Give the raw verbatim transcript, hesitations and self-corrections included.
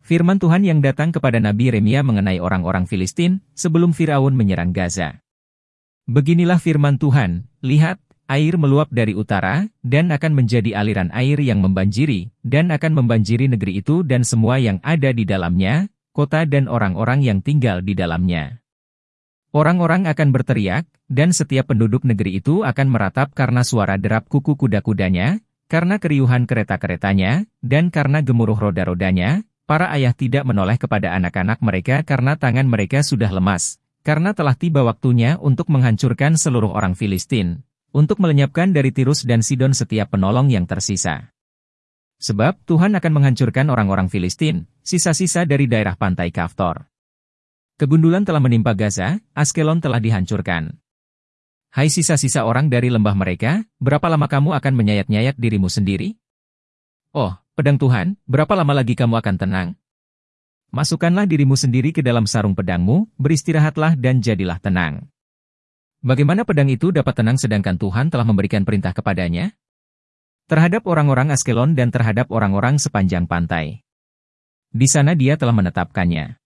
Firman Tuhan yang datang kepada Nabi Yeremia mengenai orang-orang Filistin sebelum Firaun menyerang Gaza. Beginilah firman Tuhan, lihat, air meluap dari utara, dan akan menjadi aliran air yang membanjiri, dan akan membanjiri negeri itu dan semua yang ada di dalamnya, kota dan orang-orang yang tinggal di dalamnya. Orang-orang akan berteriak, dan setiap penduduk negeri itu akan meratap karena suara derap kuku kuda-kudanya, karena keriuhan kereta-keretanya, dan karena gemuruh roda-rodanya. Para ayah tidak menoleh kepada anak-anak mereka karena tangan mereka sudah lemas, karena telah tiba waktunya untuk menghancurkan seluruh orang Filistin, untuk melenyapkan dari Tirus dan Sidon setiap penolong yang tersisa. Sebab Tuhan akan menghancurkan orang-orang Filistin, sisa-sisa dari daerah pantai Kaftor. Kegundulan telah menimpa Gaza, Askelon telah dihancurkan. Hai sisa-sisa orang dari lembah mereka, berapa lama kamu akan menyayat-nyayat dirimu sendiri? Oh, pedang Tuhan, berapa lama lagi kamu akan tenang? Masukkanlah dirimu sendiri ke dalam sarung pedangmu, beristirahatlah dan jadilah tenang. Bagaimana pedang itu dapat tenang sedangkan Tuhan telah memberikan perintah kepadanya? Terhadap orang-orang Askelon dan terhadap orang-orang sepanjang pantai. Di sana dia telah menetapkannya.